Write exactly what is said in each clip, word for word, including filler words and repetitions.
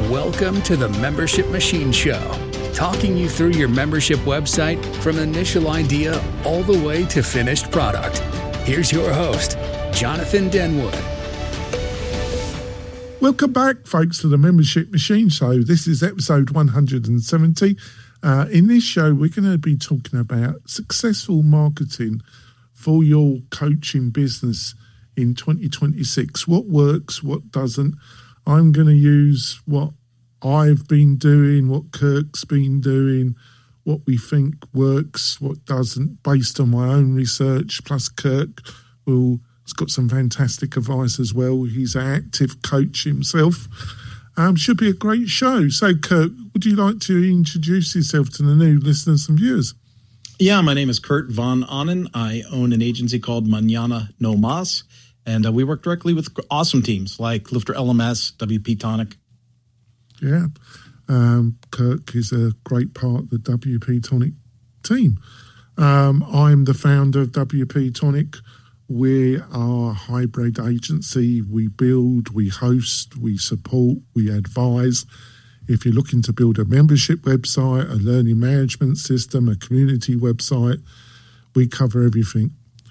Welcome to the Membership Machine Show, talking you through your membership website from initial idea all the way to finished product. Here's your host, Jonathan Denwood. Welcome back, folks, to the Membership Machine Show. This is episode one hundred seventy. Uh, in this show, we're going to be talking about successful marketing for your coaching business in twenty twenty-six. What works, what doesn't. I'm going to use what I've been doing, what Kirk's been doing, what we think works, what doesn't, based on my own research. Plus, Kirk will, has got some fantastic advice as well. He's an active coach himself. Um, should be a great show. So, Kirk, would you like to introduce yourself to the new listeners and viewers? Yeah, my name is Kurt Von Annen. I own an agency called Mañana No Mas, and uh, we work directly with awesome teams like Lifter L M S, W P Tonic. Yeah, um, Kirk is a great part of the W P Tonic team. Um, I'm the founder of W P Tonic. We are a hybrid agency. We build, we host, we support, we advise. If you're looking to build a membership website, a learning management system, a community website, we cover everything.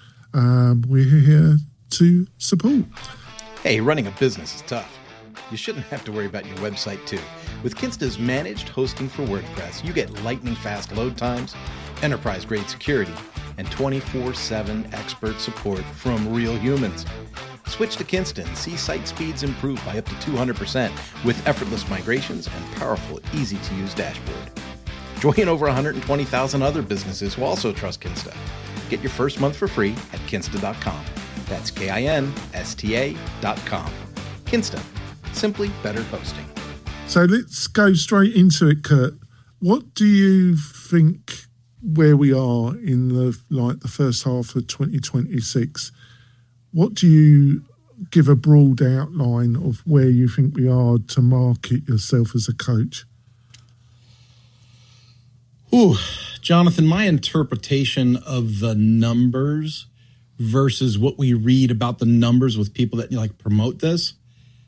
Um, we're here to support. Hey, running a business is tough. You shouldn't have to worry about your website too. With Kinsta's managed hosting for WordPress, you get lightning fast load times, enterprise grade security, and twenty-four seven expert support from real humans. Switch to Kinsta and see site speeds improve by up to two hundred percent with effortless migrations and powerful, easy-to-use dashboard. Join over one hundred twenty thousand other businesses who also trust Kinsta. Get your first month for free at kinsta dot com. That's K I N S T A dot com. Kinsta. Simply better hosting. So let's go straight into it, Kurt. What do you think where we are in the like the first half of twenty twenty-six? What do you give a broad outline of where you think we are to market yourself as a coach? Ooh, Jonathan, my interpretation of the numbers versus what we read about the numbers with people that like promote this,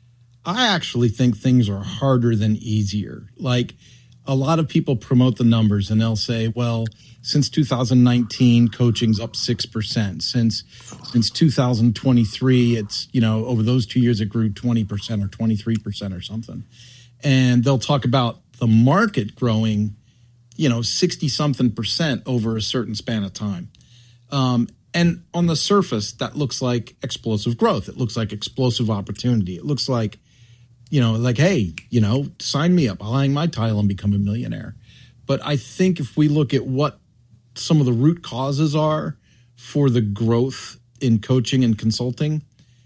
I actually think things are harder than easier. Like a lot of people promote the numbers and they'll say, well, since two thousand nineteen, coaching's up six percent. Since since two thousand twenty-three, it's, you know, over those two years, it grew twenty percent or twenty-three percent or something. And they'll talk about the market growing, you know, sixty something percent over a certain span of time. Um, and on the surface, that looks like explosive growth. It looks like explosive opportunity. It looks like, you know, like, hey, you know, sign me up. I'll hang my title and become a millionaire. But I think if we look at what some of the root causes are for the growth in coaching and consulting,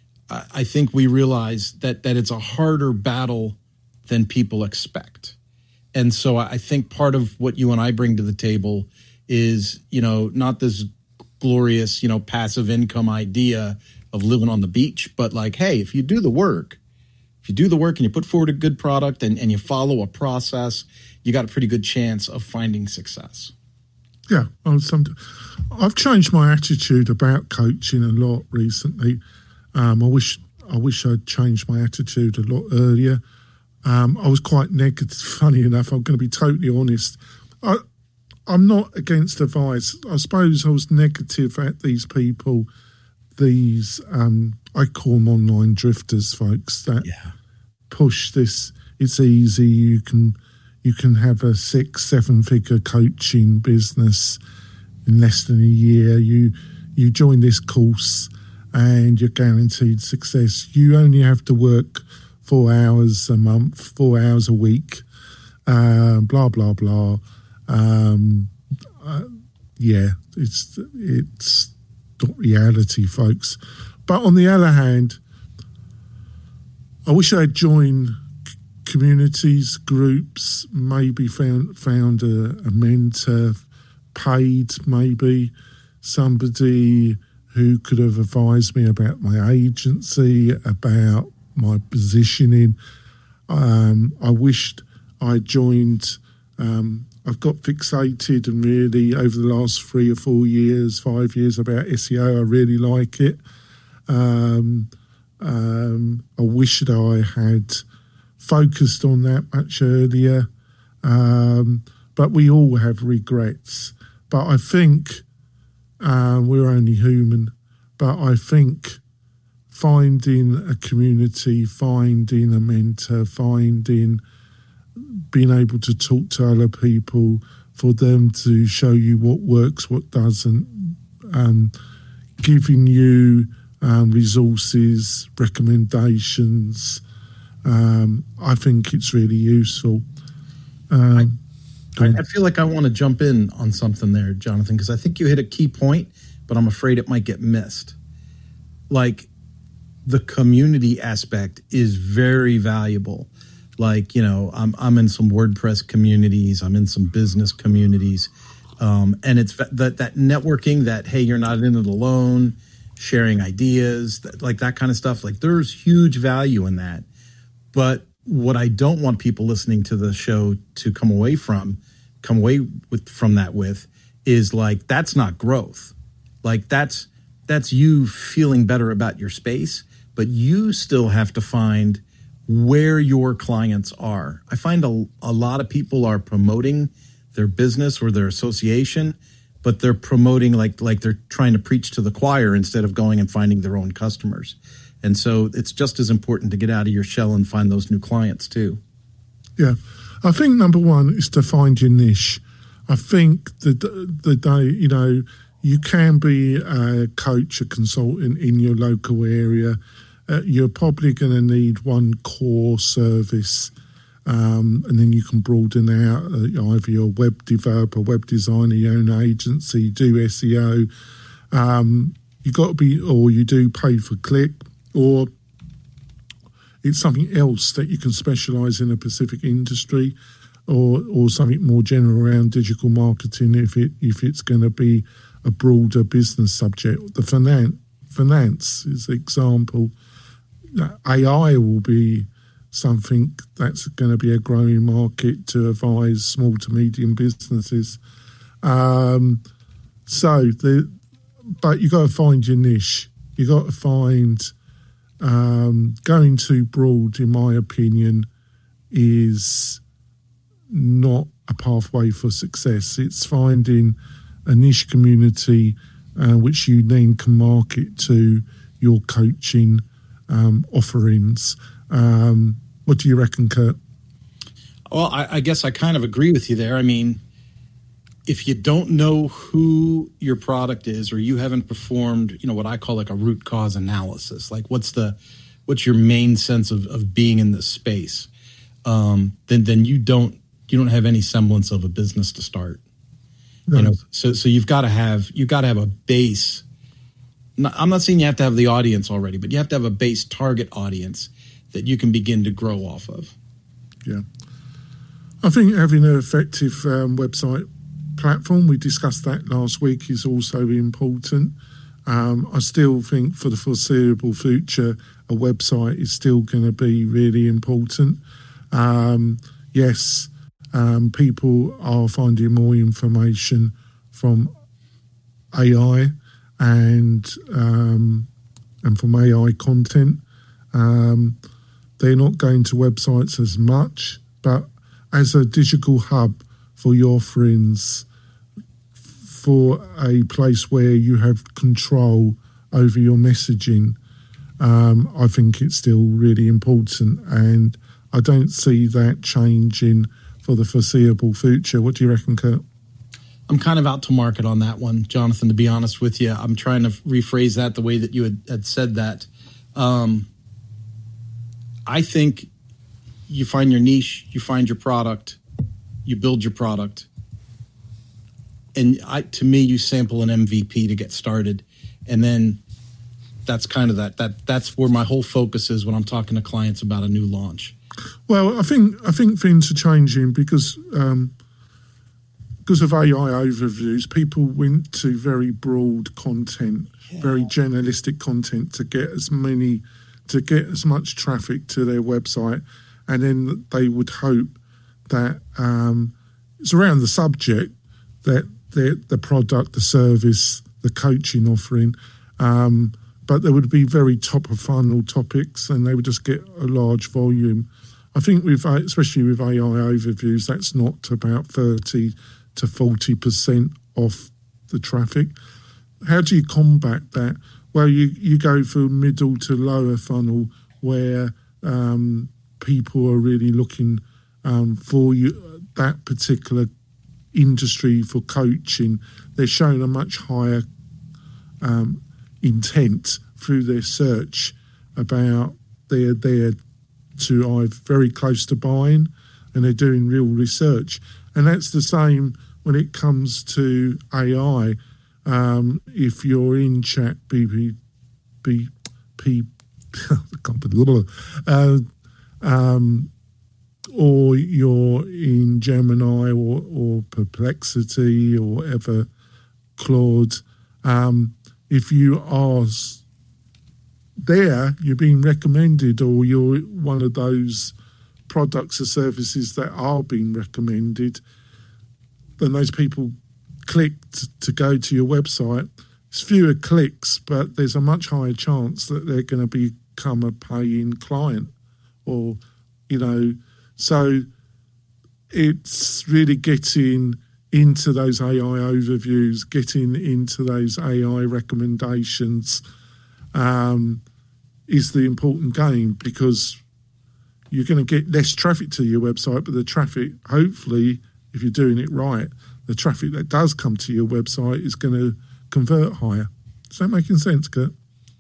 I think we realize that that it's a harder battle than people expect. And so I think part of what you and I bring to the table is, you know, not this glorious, you know, passive income idea of living on the beach, but like, hey, if you do the work, if you do the work and you put forward a good product and, and you follow a process, you got a pretty good chance of finding success. Yeah, I've changed my attitude about coaching a lot recently. Um, I wish I wish I'd changed my attitude a lot earlier. Um, I was quite negative, funny enough. I'm going to be totally honest. I, I'm not against advice. I suppose I was negative at these people, these, um, I call them online drifters, folks, that yeah. push this. It's easy. You can you can have a six, seven-figure coaching business in less than a year. You you join this course and you're guaranteed success. You only have to work four hours a month, four hours a week, uh, blah, blah, blah. Um, uh, yeah, it's it's not reality, folks. But on the other hand, I wish I had joined communities, groups, maybe found found a, a mentor, paid maybe somebody who could have advised me about my agency, about my positioning. Um, I wished I joined. Um, I've got fixated and really over the last three or four years, five years about S E O. I really like it. Um, um, I wish that I had focused on that much earlier. Um, but we all have regrets. But I think uh, we're only human. But I think finding a community, finding a mentor, finding being able to talk to other people, for them to show you what works, what doesn't, um, giving you um, resources, recommendations. Um, I think it's really useful. Um, I, I feel like I want to jump in on something there, Jonathan, because I think you hit a key point, but I'm afraid it might get missed. Like, the community aspect is very valuable. Like, you know, I'm I'm in some WordPress communities, I'm in some business communities, um, and it's that that networking, that, hey, you're not in it alone, sharing ideas, that, like that kind of stuff. Like, there's huge value in that. But what I don't want people listening to the show to come away from, come away with from that with, is like, that's not growth. Like, that's that's you feeling better about your space, but you still have to find where your clients are. I find a, a lot of people are promoting their business or their association, but they're promoting like like they're trying to preach to the choir instead of going and finding their own customers. And so it's just as important to get out of your shell and find those new clients too. Yeah. I think number one is to find your niche. I think the the day, you know, you can be a coach, a consultant in your local area. Uh, you're probably going to need one core service, um, and then you can broaden out. Uh, either you're a web developer, web designer, your own agency, do S E O. Um, you got to be, or you do pay for click, or it's something else that you can specialise in a specific industry, or or something more general around digital marketing if it if it's going to be a broader business subject. The finance finance is an example. A I will be something that's going to be a growing market to advise small to medium businesses. Um, so, the, but you got to find your niche. You got to find um, going too broad, in my opinion, is not a pathway for success. It's finding a niche community uh, which you then can market to your coaching Um, offerings. Um, what do you reckon, Kurt? Well, I, I guess I kind of agree with you there. I mean, if you don't know who your product is, or you haven't performed, you know, what I call like a root cause analysis, like what's the, what's your main sense of, of being in this space, um, then then you don't you don't have any semblance of a business to start. No. You know, so so you've got to have you've got to have a base. I'm not saying you have to have the audience already, but you have to have a base target audience that you can begin to grow off of. Yeah. I think having an effective um, website platform, we discussed that last week, is also important. Um, I still think for the foreseeable future, a website is still going to be really important. Um, yes, um, people are finding more information from A I and um, and from A I content. Um, they're not going to websites as much, but as a digital hub for your offerings, for a place where you have control over your messaging, um, I think it's still really important, and I don't see that changing for the foreseeable future. What do you reckon, Kurt? I'm kind of out to market on that one, Jonathan, to be honest with you. I'm trying to rephrase that the way that you had, had said that. Um, I think you find your niche, you find your product, you build your product. And I, to me, you sample an M V P to get started. And then that's kind of that, that that's where my whole focus is when I'm talking to clients about a new launch. Well, I think I think things are changing because um, because of A I overviews, people went to very broad content, yeah. very journalistic content to get as many, to get as much traffic to their website, and then they would hope that um, it's around the subject that the the product, the service, the coaching offering, um, but there would be very top of funnel topics, and they would just get a large volume. I think with especially with A I overviews, that's not about thirty to forty percent off the traffic. How do you combat that? Well, you, you go from middle to lower funnel where um, people are really looking um, for you, that particular industry for coaching. They're showing a much higher um, intent through their search about they're there to either very close to buying and they're doing real research. And that's the same when it comes to A I. Um, if you're in Chat B P, B, P, uh, um, or you're in Gemini or, or Perplexity or whatever, Claude, um, if you are there, you're being recommended, or you're one of those products or services that are being recommended, then those people click t- to go to your website. It's fewer clicks, but there's a much higher chance that they're going to become a paying client, or, you know, so it's really getting into those A I overviews, getting into those A I recommendations um, is the important game, because you're going to get less traffic to your website, but the traffic, hopefully, if you're doing it right, the traffic that does come to your website is going to convert higher. Is that making sense, Kurt?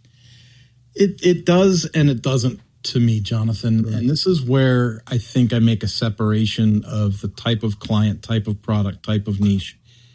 It it does and it doesn't to me, Jonathan. Right. And this is where I think I make a separation of the type of client, type of product, type of niche.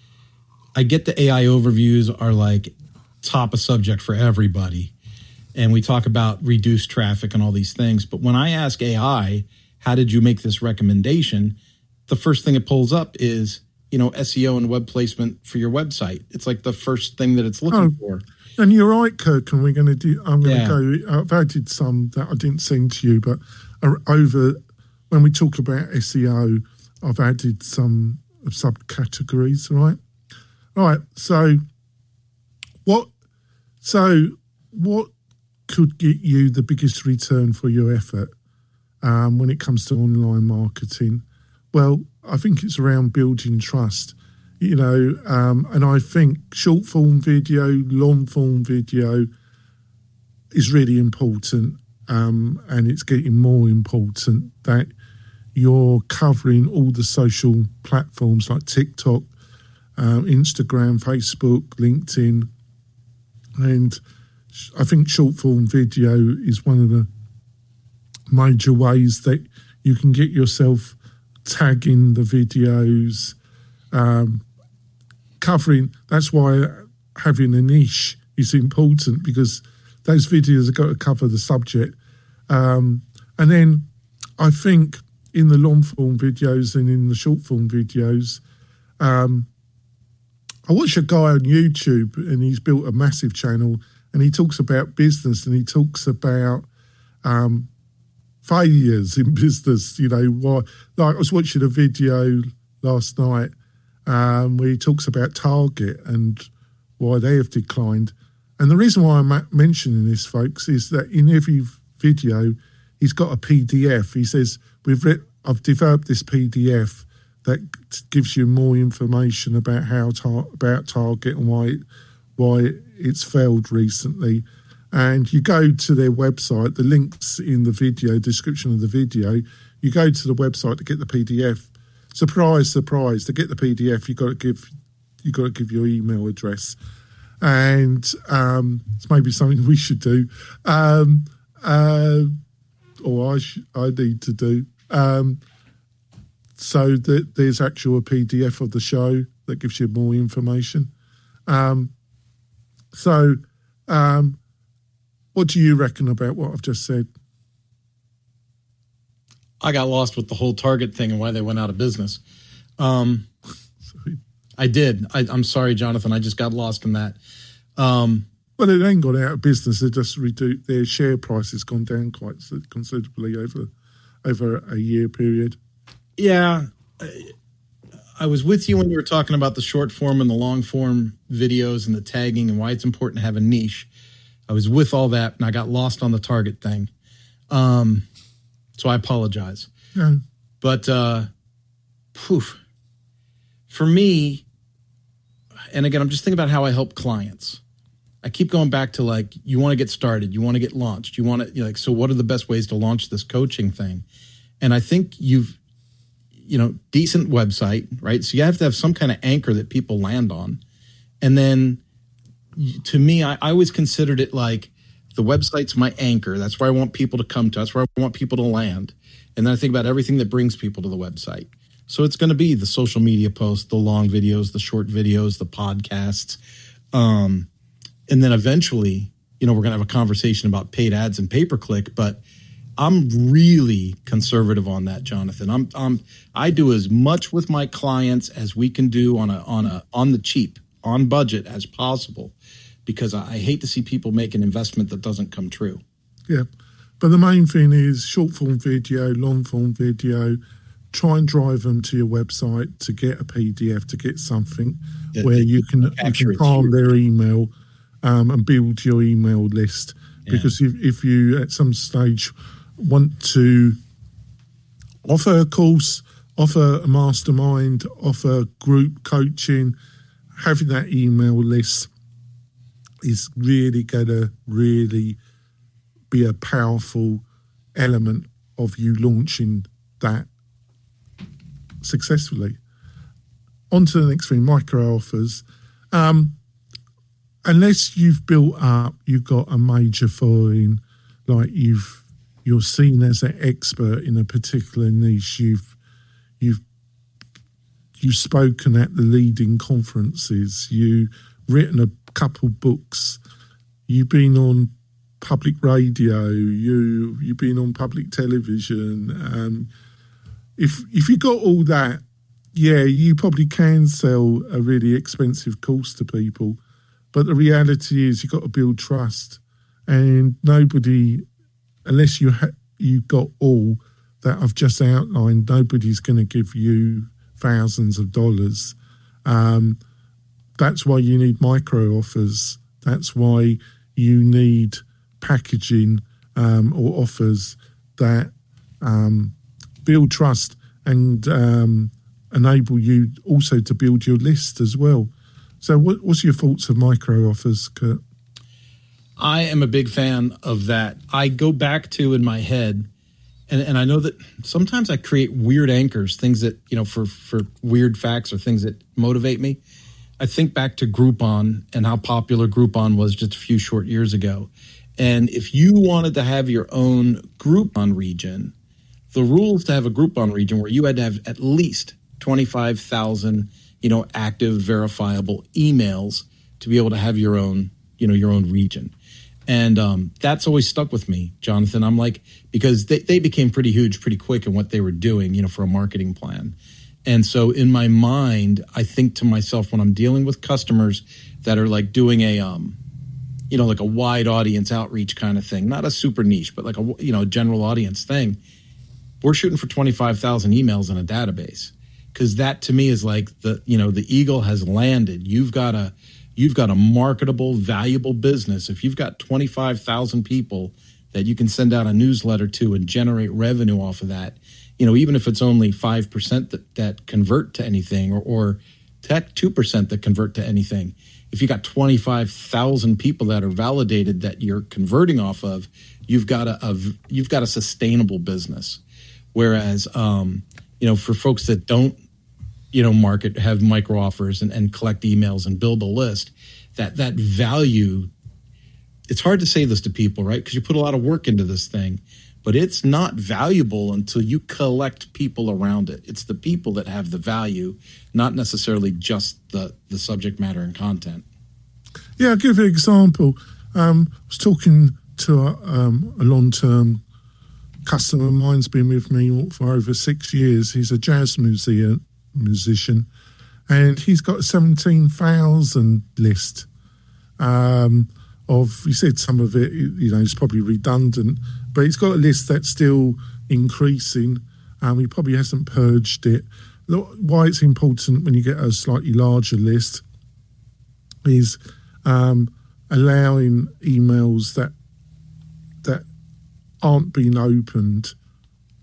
I get the A I overviews are like top of subject for everybody. And we talk about reduced traffic and all these things. But when I ask A I, how did you make this recommendation? The first thing it pulls up is, you know, S E O and web placement for your website. It's like the first thing that it's looking oh, for. And you're right, Kirk, and we're going to do, I'm going yeah. to go, I've added some that I didn't send to you, but over, when we talk about S E O, I've added some subcategories, right? All right, so what, so what could get you the biggest return for your effort um, when it comes to online marketing? Well, I think it's around building trust, you know, um, and I think short form video, long form video is really important, um, and it's getting more important that you're covering all the social platforms like TikTok, um, Instagram, Facebook, LinkedIn, and I think short form video is one of the major ways that you can get yourself tagging the videos, um, covering. That's why having a niche is important, because those videos have got to cover the subject. Um, and then I think in the long form videos and in the short form videos, um, I watch a guy on YouTube and he's built a massive channel and he talks about business and he talks about um, failures in business, you know, why, like I was watching a video last night um, where he talks about Target and why they have declined. And the reason why I'm mentioning this, folks, is that in every video, he's got a P D F. He says, "We've re- I've developed this P D F that gives you more information about how tar- about Target and why why it's failed recently." And you go to their website, the links in the video, description of the video, you go to the website to get the P D F. Surprise, surprise, to get the P D F, you've got to give, you've got to give your email address. And um, it's maybe something we should do, um, uh, or I, sh- I need to do. Um, so that there's actual P D F of the show that gives you more information. Um, so... Um, What do you reckon about what I've just said? I got lost with the whole Target thing and why they went out of business. Um, I did. I, I'm sorry, Jonathan. I just got lost in that. Um, well, it ain't gone out of business. They just reduced their share price has gone down quite considerably over over a year period. Yeah, I, I was with you when you were talking about the short form and the long form videos and the tagging and why it's important to have a niche. I was with all that, and I got lost on the Target thing. Um, So I apologize. Yeah. But uh, poof, for me, and again, I'm just thinking about how I help clients. I keep going back to like, you want to get started, you want to get launched, you want to, you know, like, so what are the best ways to launch this coaching thing? And I think you've, you know, decent website, right? So you have to have some kind of anchor that people land on. And then to me, I, I always considered it like the website's my anchor. That's where I want people to come to. That's where I want people to land. And then I think about everything that brings people to the website. So it's going to be the social media posts, the long videos, the short videos, the podcasts. Um, and then eventually, you know, we're going to have a conversation about paid ads and pay-per-click, but I'm really conservative on that, Jonathan. I'm, I'm, I do as much with my clients as we can do on a, on a, on the cheap, on budget as possible, because I, I hate to see people make an investment that doesn't come true. Yeah. But the main thing is short form video, long form video. Try and drive them to your website to get a P D F, to get something yeah, where you can, you can palm their email um, and build your email list. Yeah. Because if, if you at some stage want to offer a course, offer a mastermind, offer group coaching, having that email list is really going to really be a powerful element of you launching that successfully. On to the next thing, micro offers. Um, unless you've built up, you've got a major following, like you've you're seen as an expert in a particular niche. You've you've you've spoken at the leading conferences. You've written a couple books. You've been on public radio. You you've been on public television. Um, if if you got all that, yeah, you probably can sell a really expensive course to people. But the reality is, you've got to build trust, and nobody, unless you ha- you got all that I've just outlined, nobody's going to give you thousands of dollars. Um, that's why you need micro offers. That's why you need packaging um, or offers that um, build trust and um, enable you also to build your list as well. So what, what's your thoughts of micro offers, Kurt? I am a big fan of that. I go back to in my head, and, and I know that sometimes I create weird anchors, things that, you know, for, for weird facts or things that motivate me. I think back to Groupon and how popular Groupon was just a few short years ago. And if you wanted to have your own Groupon region, the rules to have a Groupon region where you had to have at least twenty-five thousand, you know, active verifiable emails to be able to have your own, you know, your own region. And um, that's always stuck with me, Jonathan. I'm like, because they, they became pretty huge pretty quick in what they were doing, you know, for a marketing plan. And so in my mind, I think to myself when I'm dealing with customers that are like doing a, um, you know, like a wide audience outreach kind of thing, not a super niche, but like a, you know, general audience thing, we're shooting for twenty-five thousand emails in a database. Because that to me is like the, you know, the eagle has landed. You've got a, you've got a marketable, valuable business. If you've got twenty-five thousand people that you can send out a newsletter to and generate revenue off of that, you know, even if it's only five percent that, that convert to anything or, or two percent that convert to anything, if you got twenty-five thousand people that are validated that you're converting off of, you've got a, a you've got a sustainable business. Whereas, um, you know, for folks that don't, you know, market, have micro offers and, and collect emails and build a list, that that value, it's hard to say this to people, right? Because you put a lot of work into this thing, but it's not valuable until you collect people around it. It's the people that have the value, not necessarily just the, the subject matter and content. Yeah, I'll give you an example. Um, I was talking to a, um, a long-term customer of mine's been with me for over six years. He's a jazz museum, musician, and he's got a seventeen thousand list um, of, he said some of it, you know, is probably redundant, but he's got a list that's still increasing. Um, he probably hasn't purged it. Why it's important when you get a slightly larger list is um, allowing emails that that aren't being opened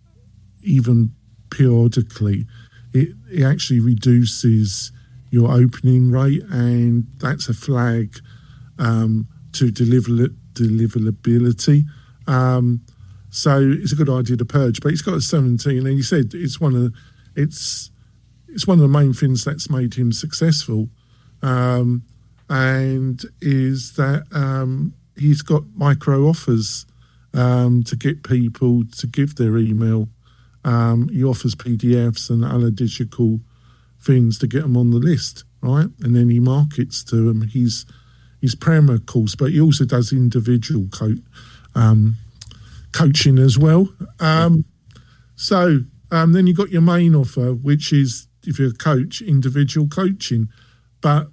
even periodically, it, it actually reduces your opening rate, and that's a flag um, to deliver deliverability. Um, so it's a good idea to purge, but he's got a seventeen, and he said it's one of it's it's one of the main things that's made him successful, um, and is that um, he's got micro offers um, to get people to give their email. Um, he offers P D Fs and other digital things to get them on the list, right? And then he markets to them. He's He's Premier course, but he also does individual co- um, coaching as well. Um, so um, then you've got your main offer, which is, if you're a coach, individual coaching. But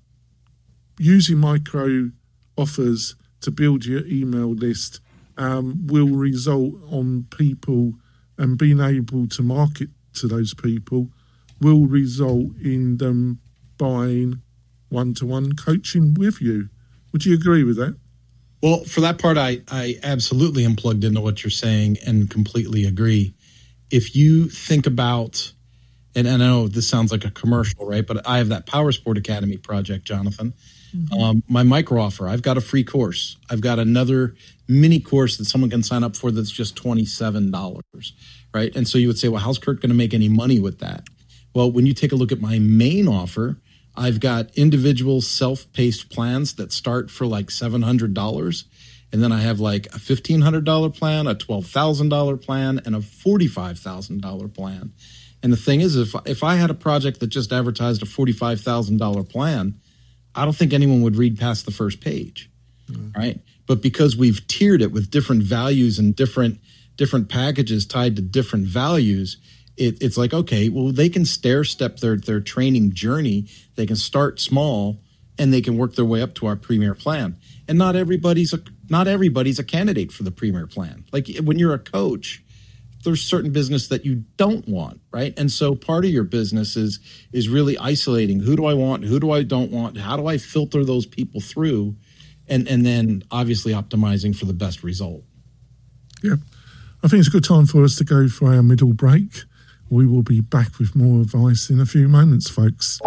using micro offers to build your email list um, will result on people, and being able to market to those people will result in them buying one-to-one coaching with you. Would you agree with that? Well, for that part, I, I absolutely am plugged into what you're saying and completely agree. If you think about, and I know this sounds like a commercial, right? But I have that Power Sport Academy project, Jonathan. Mm-hmm. Um, my micro offer, I've got a free course. I've got another mini course that someone can sign up for that's just twenty-seven dollars, right? And so you would say, well, how's Kurt going to make any money with that? Well, when you take a look at my main offer, I've got individual self-paced plans that start for like seven hundred dollars. And then I have like a fifteen hundred dollars plan, a twelve thousand dollars plan, and a forty-five thousand dollars plan. And the thing is, if, if I had a project that just advertised a forty-five thousand dollars plan, I don't think anyone would read past the first page, mm. right? But because we've tiered it with different values and different different packages tied to different values, It, it's like, okay, well, they can stair step their, their training journey. They can start small and they can work their way up to our Premier plan. And not everybody's a, not everybody's a candidate for the Premier plan. Like when you're a coach, there's certain business that you don't want, right? And so part of your business is, is really isolating. Who do I want? Who do I don't want? How do I filter those people through? And, and then obviously optimizing for the best result. Yeah. I think it's a good time for us to go for our middle break. We will be back with more advice in a few moments, folks.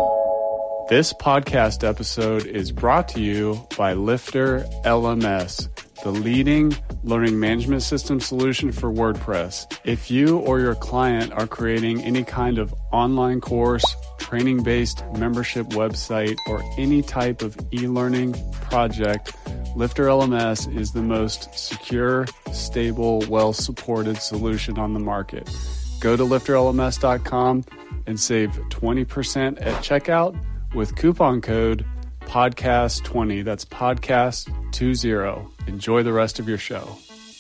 This podcast episode is brought to you by Lifter L M S, the leading learning management system solution for WordPress. If you or your client are creating any kind of online course, training-based membership website, or any type of e-learning project, Lifter L M S is the most secure, stable, well-supported solution on the market. Go to lifter L M S dot com and save twenty percent at checkout with coupon code podcast twenty. That's podcast twenty. Enjoy the rest of your show.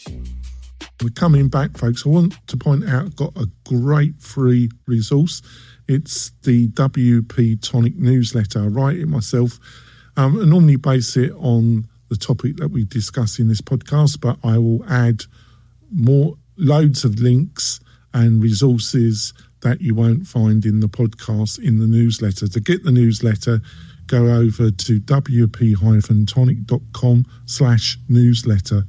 We're coming back, folks. I want to point out I've got a great free resource. It's the W P Tonic newsletter. I write it myself. Um, I normally base it on the topic that we discuss in this podcast, but I will add more loads of links and resources that you won't find in the podcast in the newsletter. To get the newsletter, go over to wp-tonic.com slash newsletter.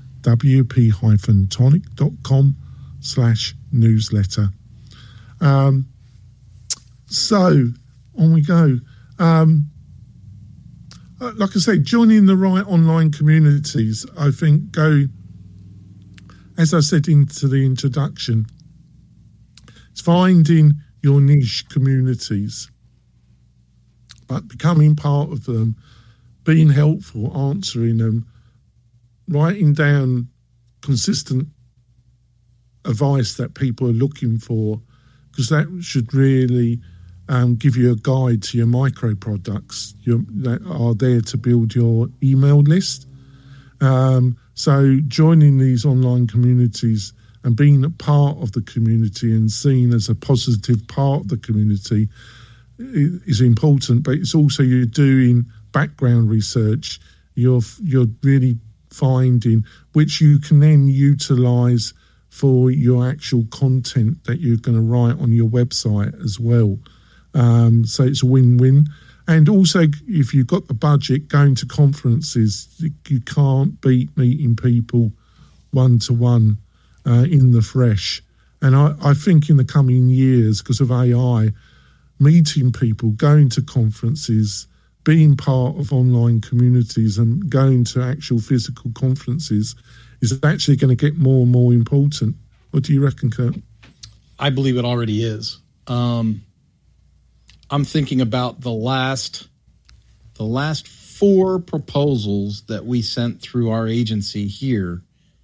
wp-tonic.com slash newsletter. Um, so, on we go. Um, like I say, joining the right online communities, I think go, as I said into the introduction, it's finding your niche communities, but becoming part of them, being helpful, answering them, writing down consistent advice that people are looking for, because that should really um, give you a guide to your micro products your, that are there to build your email list. Um, so joining these online communities and being a part of the community and seen as a positive part of the community is important, but it's also you're doing background research. You're you're really finding which you can then utilise for your actual content that you're going to write on your website as well. Um, so it's a win-win. And also, if you've got the budget, going to conferences, you can't beat meeting people one-to-one uh, in the fresh. And I, I think in the coming years, because of A I, meeting people, going to conferences, being part of online communities and going to actual physical conferences is actually going to get more and more important. What do you reckon, Kurt? I believe it already is. Um, I'm thinking about the last, the last four proposals that we sent through our agency here.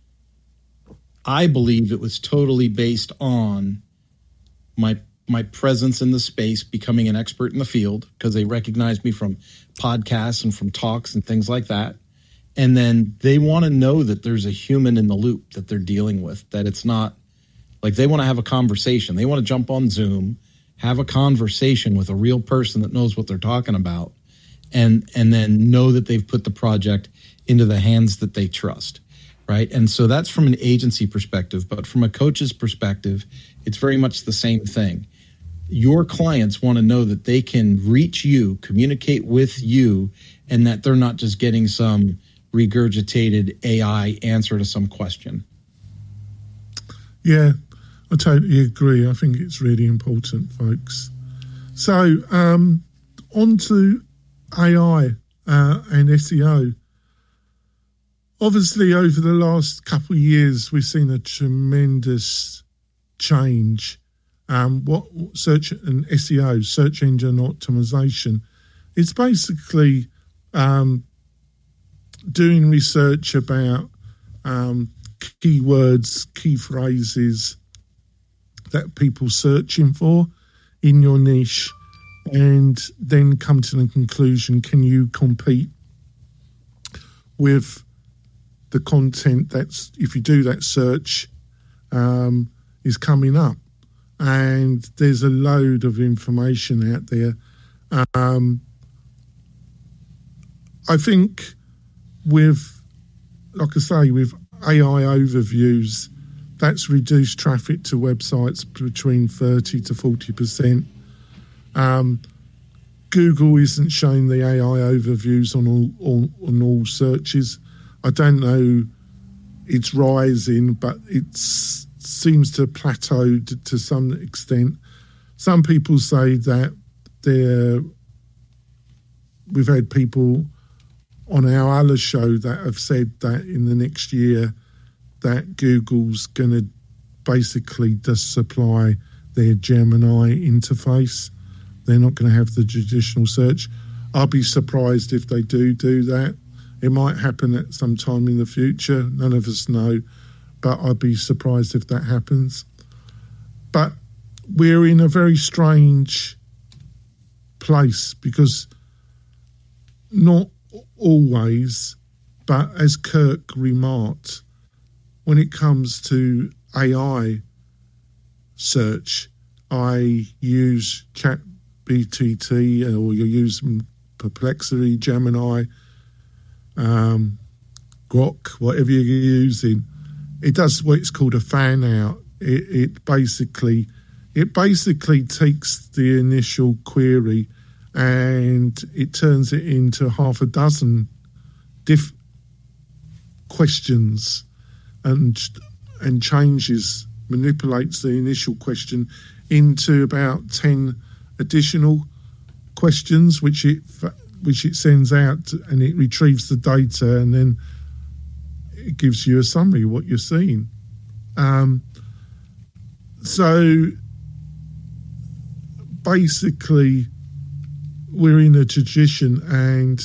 I believe it was totally based on my my presence in the space, becoming an expert in the field, because they recognized me from podcasts and from talks and things like that. And then they want to know that there's a human in the loop that they're dealing with, that it's not like they want to have a conversation. They want to jump on Zoom, have a conversation with a real person that knows what they're talking about, and and then know that they've put the project into the hands that they trust, right? And so that's from an agency perspective. But from a coach's perspective, it's very much the same thing. Your clients want to know that they can reach you, communicate with you, and that they're not just getting some regurgitated A I answer to some question. Yeah, I totally agree. I think it's really important, folks. So um, on to A I uh, and S E O. Obviously, over the last couple of years, we've seen a tremendous change. Um, what search and S E O, search engine optimization, it's basically um, doing research about um, keywords, key phrases that people searching for in your niche, and then come to the conclusion: can you compete with the content that's, if you do that search, um, is coming up? And there's a load of information out there. Um, I think with, like I say, with A I overviews, that's reduced traffic to websites between thirty to forty percent. Um, Google isn't showing the A I overviews on all, all on all searches. I don't know, it's rising, but it's seems to plateau to, to some extent. Some people say that they're, we've had people on our other show that have said that in the next year that Google's going to basically just supply their Gemini interface. They're not going to have the traditional search. I'll be surprised if they do do that. It might happen at some time in the future. None of us know. But I'd be surprised if that happens. But we're in a very strange place because not always, but as Kirk remarked, when it comes to A I search, I use ChatGPT or you use Perplexity, Gemini, um, Grok, whatever you're using. It does what's called a fan out. It, it basically, it basically takes the initial query and it turns it into half a dozen diff questions, and and changes, manipulates the initial question into about ten additional questions, which it which it sends out, and it retrieves the data, and then it gives you a summary of what you're seeing. Um, so basically, we're in a tradition, and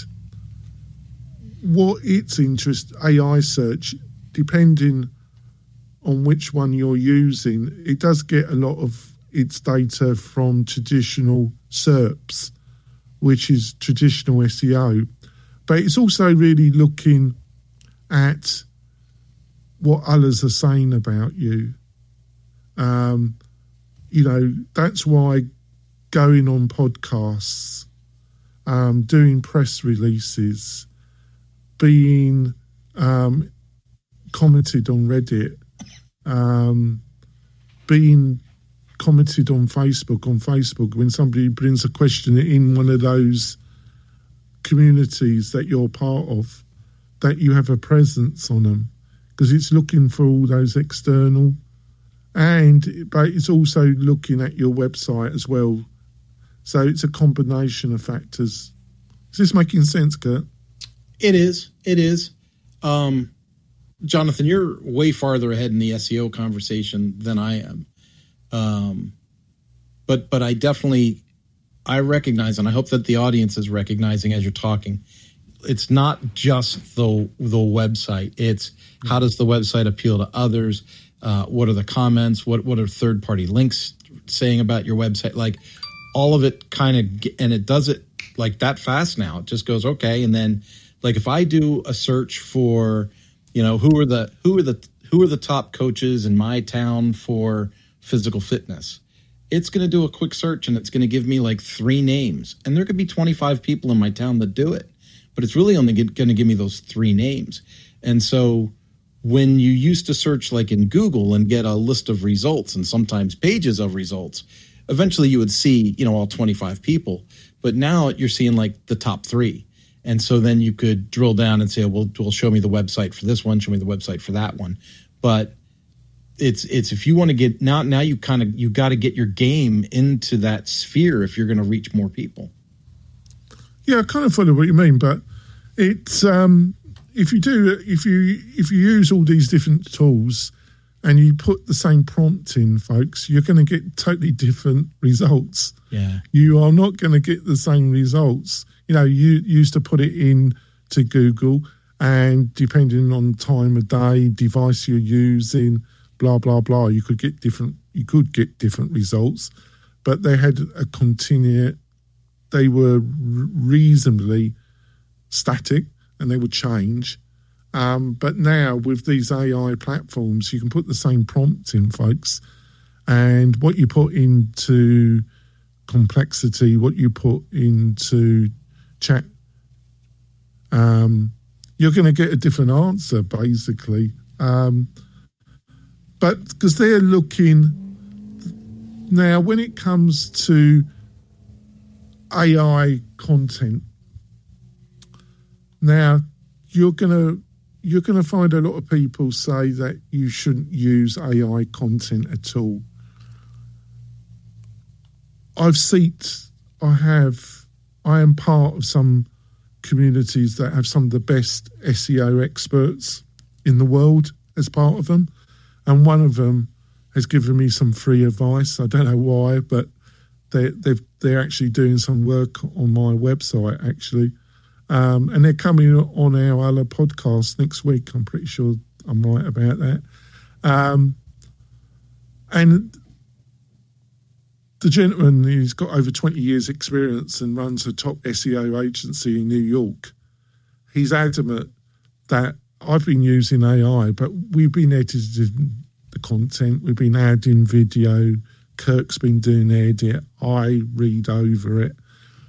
what its interest, A I search, depending on which one you're using, it does get a lot of its data from traditional S E R Ps, which is traditional S E O. But it's also really looking at what others are saying about you. Um, you know, that's why going on podcasts, um, doing press releases, being um, commented on Reddit, um, being commented on Facebook, on Facebook, when somebody brings a question in one of those communities that you're part of, that you have a presence on them, because it's looking for all those external and but it's also looking at your website as well. So it's a combination of factors. Is this making sense, Kurt? It is. It is. Um, Jonathan, you're way farther ahead in the S E O conversation than I am. Um, but but I definitely, I recognize, and I hope that the audience is recognizing as you're talking, it's not just the the website. It's how does the website appeal to others? Uh, what are the comments? What what are third party links saying about your website? Like all of it kind of, and it does it like that fast now. It just goes, okay. And then like if I do a search for, you know, who are the, who are the, who are the top coaches in my town for physical fitness, it's going to do a quick search and it's going to give me like three names, and there could be twenty-five people in my town that do it, but it's really only going to give me those three names. And so when you used to search like in Google and get a list of results and sometimes pages of results, eventually you would see, you know, all twenty-five people, but now you're seeing like the top three. And so then you could drill down and say, well, well, show me the website for this one, show me the website for that one. But it's, it's, if you want to get now, now you kind of, you got to get your game into that sphere if you're going to reach more people. Yeah, I kind of follow what you mean, but it's, um, if you do, if you, if you use all these different tools and you put the same prompt in, folks, you're going to get totally different results. Yeah. You are not going to get the same results. You know, you used to put it in to Google, and depending on time of day, device you're using, blah, blah, blah, you could get different, you could get different results, but they had a continuous, they were reasonably static and they would change. Um, but now with these A I platforms, you can put the same prompt in, folks, and what you put into complexity, what you put into chat, um, you're going to get a different answer, basically. Um, but because they're looking now, when it comes to A I content, now you're going to you're going to find a lot of people say that you shouldn't use A I content at all. I've seen, I have, I am part of some communities that have some of the best S E O experts in the world as part of them. And one of them has given me some free advice. I don't know why, but they, they've, they're actually doing some work on my website, actually. Um, and they're coming on our other podcast next week. I'm pretty sure I'm right about that. Um, and the gentleman, he's got over twenty years experience and runs a top S E O agency in New York. He's adamant that I've been using A I, but we've been editing the content. We've been adding video. Kirk's been doing the edit. I read over it.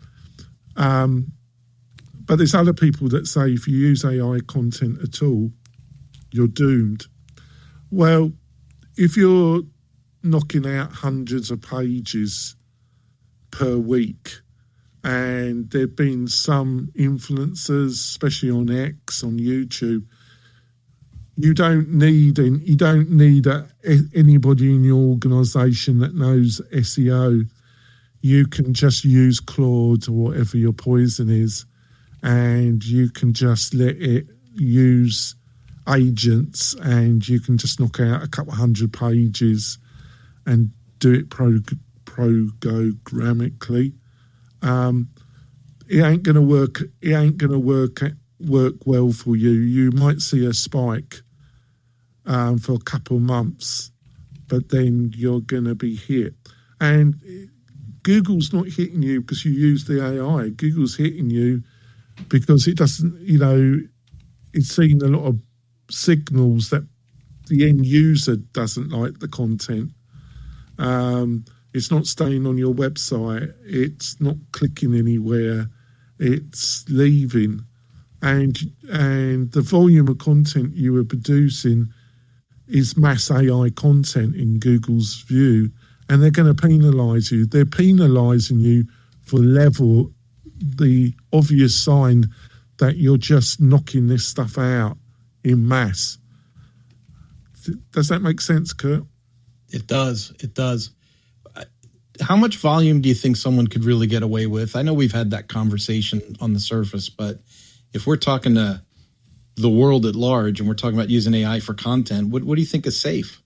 Um, but there's other people that say if you use A I content at all, you're doomed. Well, if you're knocking out hundreds of pages per week, and there have been some influencers, especially on X, on YouTube, you don't need you don't need a, anybody in your organisation that knows S E O. You can just use Claude or whatever your poison is, and you can just let it use agents, and you can just knock out a couple of hundred pages and do it pro, programmatically. Um, it ain't gonna work. It ain't gonna work work well for you. You might see a spike um, for a couple of months, but then you're gonna be hit. And Google's not hitting you because you use the A I. Google's hitting you because it doesn't. You know, it's seen a lot of signals that the end user doesn't like the content. Um, it's not staying on your website. It's not clicking anywhere. It's leaving. And and the volume of content you are producing is mass A I content in Google's view, and they're going to penalise you. They're penalising you for level, the obvious sign that you're just knocking this stuff out in mass. Does that make sense, Kurt? It does. It does. How much volume do you think someone could really get away with? I know we've had that conversation on the surface, but if we're talking to the world at large and we're talking about using A I for content, what, what do you think is safe?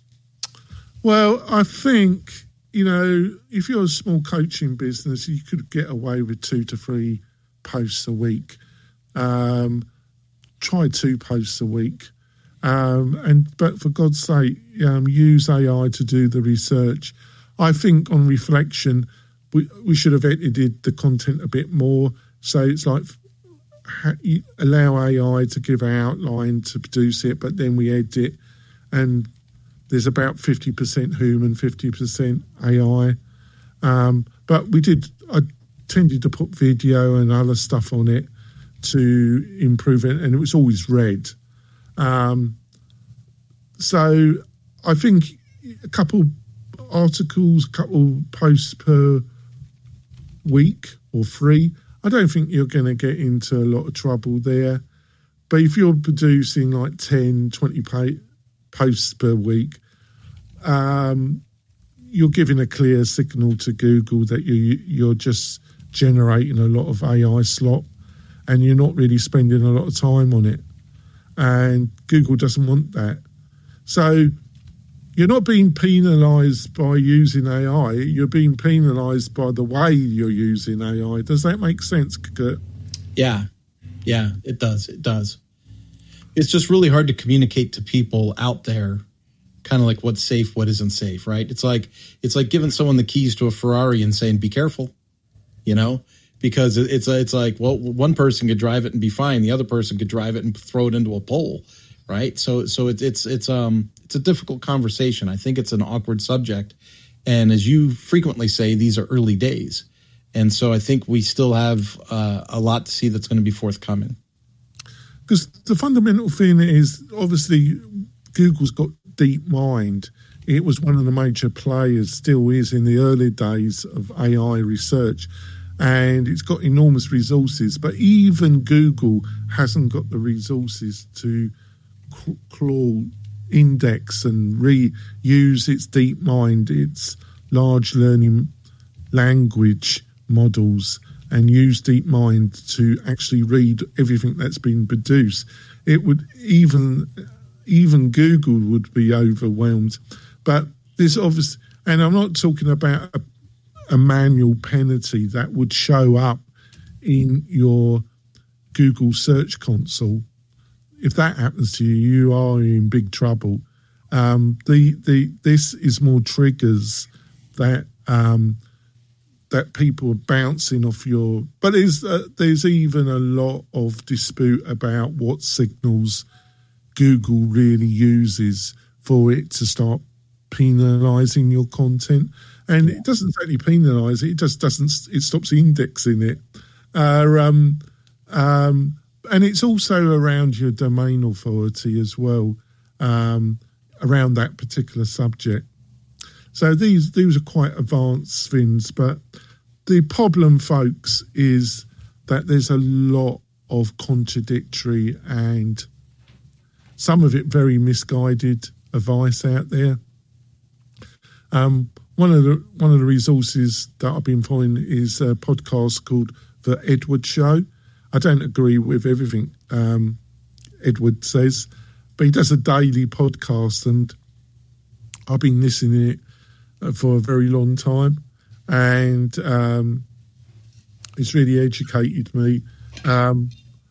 Well, I think, you know, if you're a small coaching business, you could get away with two to three posts a week. Um, try two posts a week. Um, and but for God's sake, um, use A I to do the research. I think on reflection, we, we should have edited the content a bit more. So it's like ha- allow A I to give an outline to produce it, but then we edit it. And there's about fifty percent human, fifty percent A I. Um, but we did, I tended to put video and other stuff on it to improve it, and it was always read. Um, so I think a couple articles, a couple posts per week or three, I don't think you're going to get into a lot of trouble there. But if you're producing like ten, twenty pa- posts per week, um, you're giving a clear signal to Google that you, you're just generating a lot of A I slop and you're not really spending a lot of time on it. And Google doesn't want that. So you're not being penalised by using A I. You're being penalised by the way you're using A I. Does that make sense, Kurt? Yeah. Yeah, it does. It does. It's just really hard to communicate to people out there kind of like what's safe, what isn't safe, right? It's like it's like giving someone the keys to a Ferrari and saying, be careful, you know? Because it's it's like, well, one person could drive it and be fine. The other person could drive it and throw it into a pole, right? So so it's it's it's um it's a difficult conversation. I think it's an awkward subject, and as you frequently say, these are early days, and so I think we still have uh, a lot to see that's going to be forthcoming. Because the fundamental thing is, obviously, Google's got DeepMind. It was one of the major players, still is in the early days of A I research. And it's got enormous resources, but even Google hasn't got the resources to claw, index and reuse its DeepMind, its large learning language models, and use DeepMind to actually read everything that's been produced. It would even even Google would be overwhelmed. But there's obviously, and I'm not talking about a a manual penalty that would show up in your Google Search Console. If that happens to you, you are in big trouble. Um, the the this is more triggers that um, that people are bouncing off your. But there's uh, there's even a lot of dispute about what signals Google really uses for it to start penalising your content. And it doesn't totally penalise it; it just doesn't. It stops indexing it, uh, um, um, and it's also around your domain authority as well, um, around that particular subject. So these these are quite advanced things, but the problem, folks, is that there's a lot of contradictory and some of it very misguided advice out there. Um, One of the one of the resources that I've been following is a podcast called The Edward Show. I don't agree with everything um, Edward says, but he does a daily podcast, and I've been listening to it for a very long time, and um, it's really educated me. Um,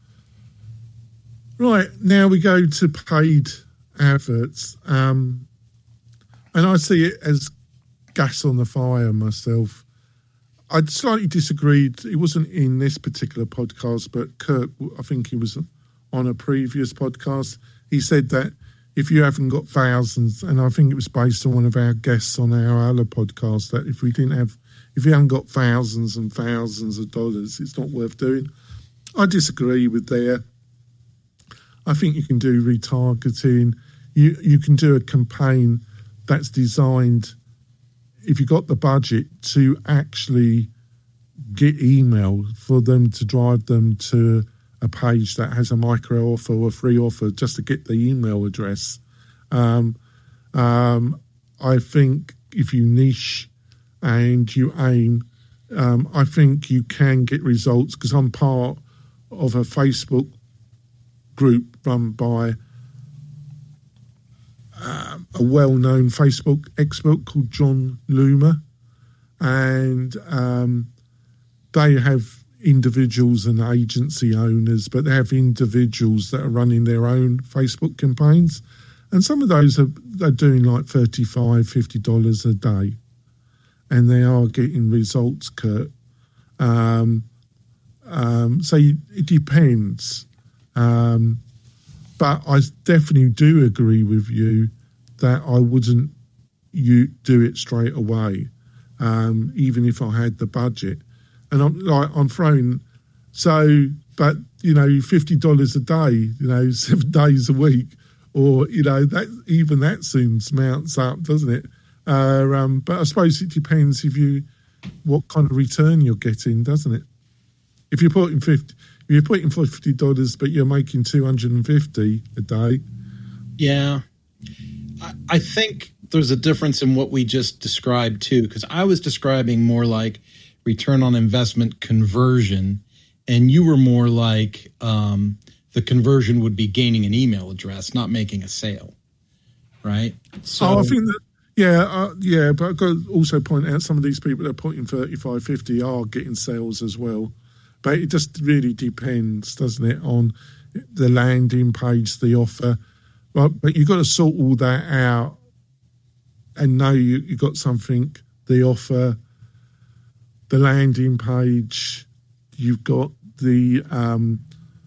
right, now we go to paid adverts, um, and I see it as gas on the fire myself. I slightly disagreed. It wasn't in this particular podcast, but Kirk, I think he was on a previous podcast. He said that if you haven't got thousands, and I think it was based on one of our guests on our other podcast, that if we didn't have, if you haven't got thousands and thousands of dollars, it's not worth doing. I disagree with that. I think you can do retargeting. You you can do a campaign that's designed, if you got the budget, to actually get email for them to drive them to a page that has a micro offer or a free offer just to get the email address. Um, um, I think if you niche and you aim, um, I think you can get results, because I'm part of a Facebook group run by um, a well-known Facebook expert called John Loomer, and um, they have individuals and agency owners, but they have individuals that are running their own Facebook campaigns. And some of those are they're doing like thirty-five dollars, fifty dollars a day. And they are getting results, Kurt. Um, um, so it depends. Um, but I definitely do agree with you that I wouldn't you do it straight away, um, even if I had the budget. And I'm like I'm throwing so, but you know, fifty dollars a day, you know, seven days a week, or you know, that even that soon mounts up, doesn't it? Uh, um, but I suppose it depends if you what kind of return you're getting, doesn't it? If you're putting fifty, if you're putting fifty dollars, but you're making two hundred and fifty a day. Yeah, I, I think there's a difference in what we just described too, because I was describing more like return on investment conversion, and you were more like um, the conversion would be gaining an email address, not making a sale, right? So oh, I think that, yeah, uh, yeah, but I've got to also point out some of these people that are putting thirty-five, fifty are getting sales as well. But it just really depends, doesn't it, on the landing page, the offer. But, but you've got to sort all that out and know you, you've got something, the offer, the landing page, you've got the um,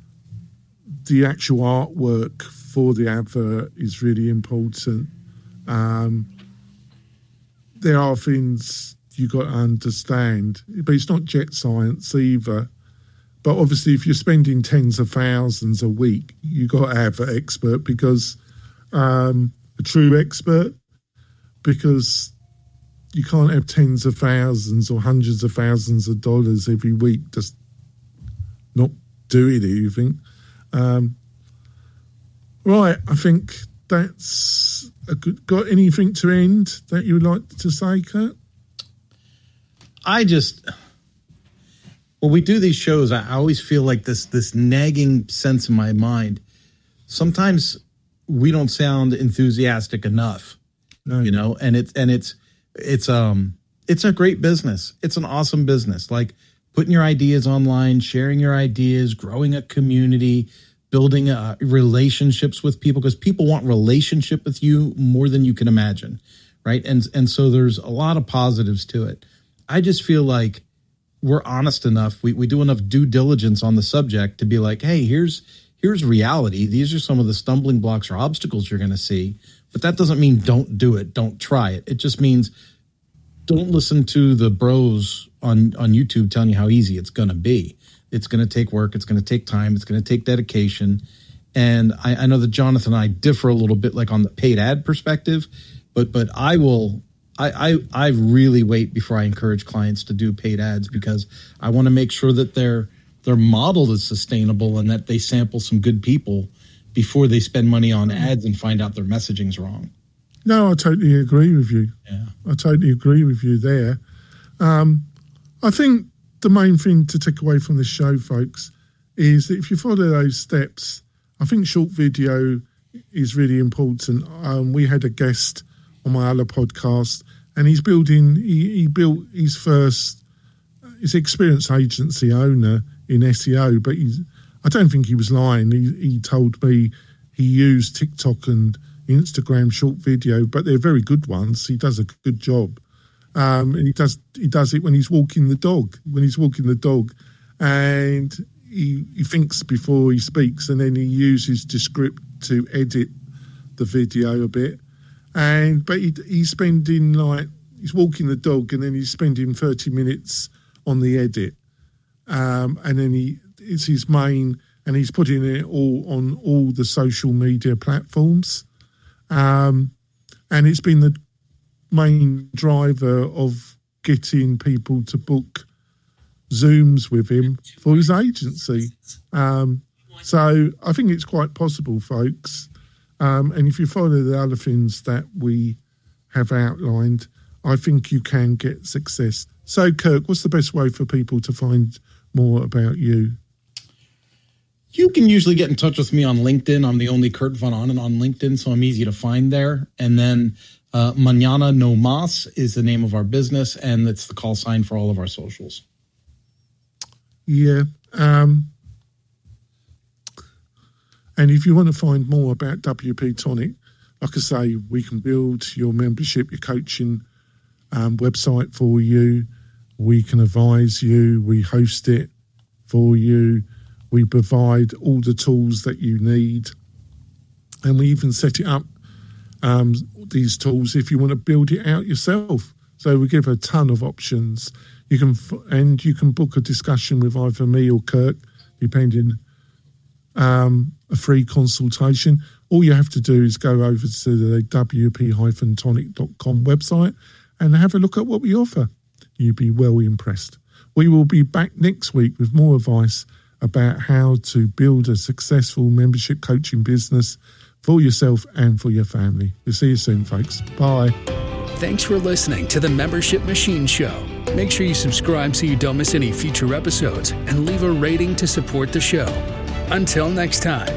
the actual artwork for the advert is really important. Um, there are things you've got to understand, but it's not jet science either. But obviously, if you're spending tens of thousands a week, you've got to have an expert, because um, a true expert, because you can't have tens of thousands or hundreds of thousands of dollars every week just not doing anything. Um, right, I think that's a good. Got anything to end that you would like to say, Kurt? I just, when we do these shows, I always feel like this this nagging sense in my mind. Sometimes we don't sound enthusiastic enough, No. you know, and it's and it's. It's um it's a great business. It's an awesome business. Like putting your ideas online, sharing your ideas, growing a community, building uh, relationships with people, because people want relationship with you more than you can imagine, right? And and so there's a lot of positives to it. I just feel like we're honest enough. We we do enough due diligence on the subject to be like, hey, here's here's reality. These are some of the stumbling blocks or obstacles you're going to see. But that doesn't mean don't do it, don't try it. It just means don't listen to the bros on, on YouTube telling you how easy it's going to be. It's going to take work. It's going to take time. It's going to take dedication. And I, I know that Jonathan and I differ a little bit, like on the paid ad perspective, but but I will I, I I really wait before I encourage clients to do paid ads, because I want to make sure that their their model is sustainable and that they sample some good people before they spend money on ads and find out their messaging's wrong. No, I totally agree with you. Yeah. I totally agree with you there. Um, I think the main thing to take away from this show, folks, is that if you follow those steps, I think short video is really important. Um, we had a guest on my other podcast, and he's building, he, he built his first, he's an experienced agency owner in S E O, but he's, I don't think he was lying. He, he told me he used TikTok and Instagram short video, but they're very good ones. He does a good job. Um, and he does he does it when he's walking the dog, when he's walking the dog. And he, he thinks before he speaks, and then he uses Descript to edit the video a bit. And But he, he's spending like, he's walking the dog, and then he's spending thirty minutes on the edit. Um, and then he it's his main, and he's putting it all on all the social media platforms. Um, and it's been the main driver of getting people to book Zooms with him for his agency. Um, so I think it's quite possible, folks. Um, and if you follow the other things that we have outlined, I think you can get success. So, Kirk, what's the best way for people to find more about you? You can usually get in touch with me on LinkedIn. I'm the only Kurt Von Ahnen on LinkedIn, so I'm easy to find there. And then uh, Mañana No Mas is the name of our business, and it's the call sign for all of our socials. Yeah. Um, and if you want to find more about W P Tonic, like I say, we can build your membership, your coaching um, website for you. We can advise you. We host it for you. We provide all the tools that you need. And we even set it up, um, these tools, if you want to build it out yourself. So we give a ton of options. You can f- And you can book a discussion with either me or Kirk, depending, um, a free consultation. All you have to do is go over to the W P tonic dot com website and have a look at what we offer. You'll be well impressed. We will be back next week with more advice about how to build a successful membership coaching business for yourself and for your family. We'll see you soon, folks. Bye. Thanks for listening to the Membership Machine Show. Make sure you subscribe so you don't miss any future episodes and leave a rating to support the show. Until next time.